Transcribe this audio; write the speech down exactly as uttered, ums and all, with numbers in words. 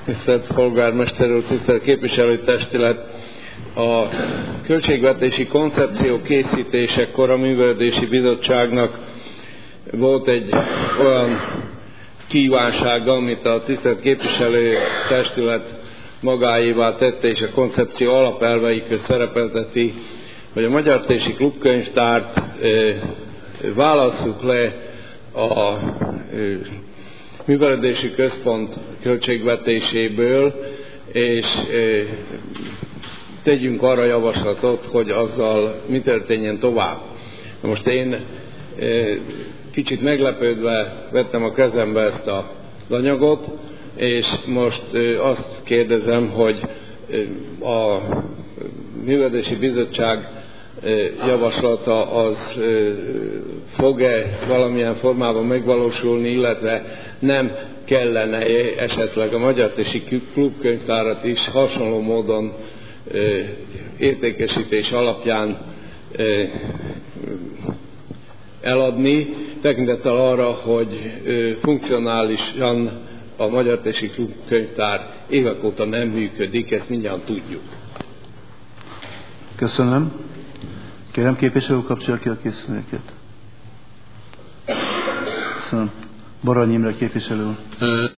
Tisztelt polgármester úr, tisztelt képviselőtestület! A költségvetési koncepció készítésekor a Művelődési Bizottságnak volt egy olyan kívánsága, amit a tisztelt képviselőtestület magáévá tette, és a koncepció alapelvei közt szerepelteti, hogy a Magyar Tési Klubkönyvtárt e, válasszuk le a e, Művelődési Központ költségvetéséből, és e, tegyünk arra javaslatot, hogy azzal mi történjen tovább. Most én e, kicsit meglepődve vettem a kezembe ezt az anyagot, és most e, azt kérdezem, hogy e, a Művelődési Bizottság e, javaslata az e, fog-e valamilyen formában megvalósulni, illetve nem kellene esetleg a Magyar Tési Klubkönyvtárat is hasonló módon e, értékesítés alapján e, eladni, tekintettel arra, hogy e, funkcionálisan a Magyar Tési Klubkönyvtár évek óta nem működik, ezt mindjárt tudjuk. Köszönöm. Kérem képviselő kapcsolja ki a készüléket. Köszönöm. Barany Imre képviselő.